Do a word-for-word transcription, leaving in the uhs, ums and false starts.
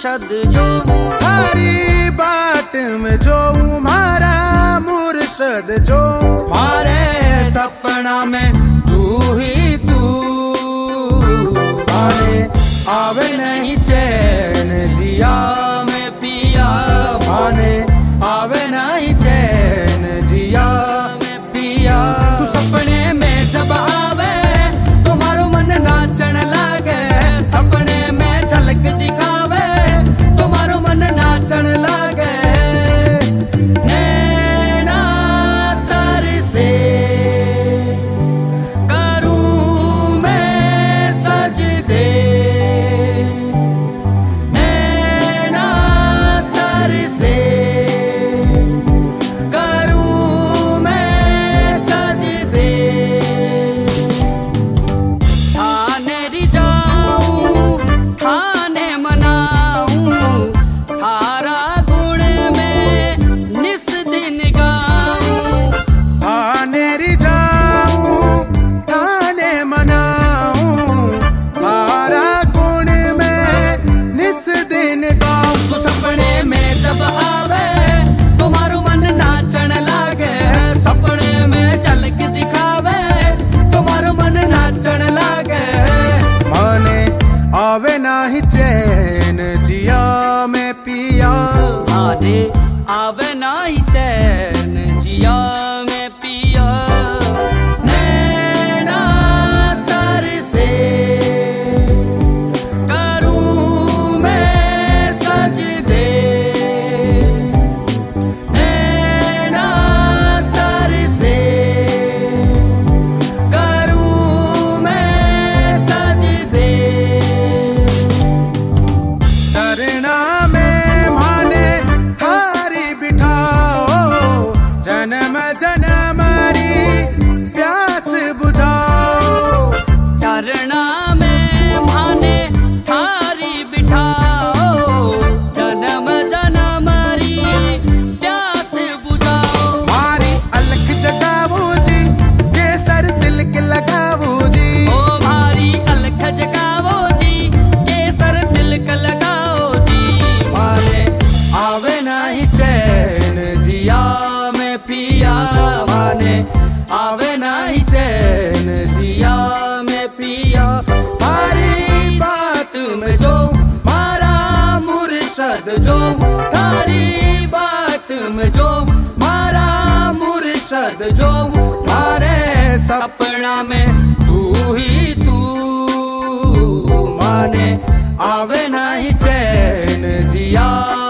मुर्शद जो थारी बाट में जो मारा मुर्शद जो मारे सपना में तू ही तू माने आवे नहीं चैन जिया में पिया माने आवे नहीं चैन जिया में पिया। तू सपने में जब आवे तुम्हारो मन नाचन लागे सपने में झलक दिखावे तुम्हारो मन नाचन लागे नैना तर से करूं मैं सजदे नैना तर से करूं मैं सजदे थाने रिझाऊं थाने मनाऊं थारा गुण में निस दिन गाऊं थाने रिझाऊं थाने मनाऊं थारा गुण में निस दिन गाऊं। तू सपने में जब आवे तुम्हारो मन नाचन लागे सपने में झलक दिखावे तुम्हारो मन नाचन लागे माने आवे नाही चैन जिया में पिया माने आवे नाही चैन जिया में पिया नैना तर से करूं मैं सजदे नैना तर से करूं मैं सजदे चरना में माने थारी बिठाओ जन्म जन्मरी प्यास बुझाओ चरना में माने थारी बिठाओ जन्म जन्मरी प्यास बुझाओ मारी अलख जगावो जी केसर दिल के लगावो जी ओ भारी अलख जगावो जी केसर तिलक लगाओ जी माने आवे नहीं चैन जिया में पिया माने आवे नहीं चैन जिया में पिया थारी बात में जो मारा मुर्शद जो थारी बात में जो मारा मुर्शद जो मारे सपना में तू ही तू माने आवे नहीं चैन जिया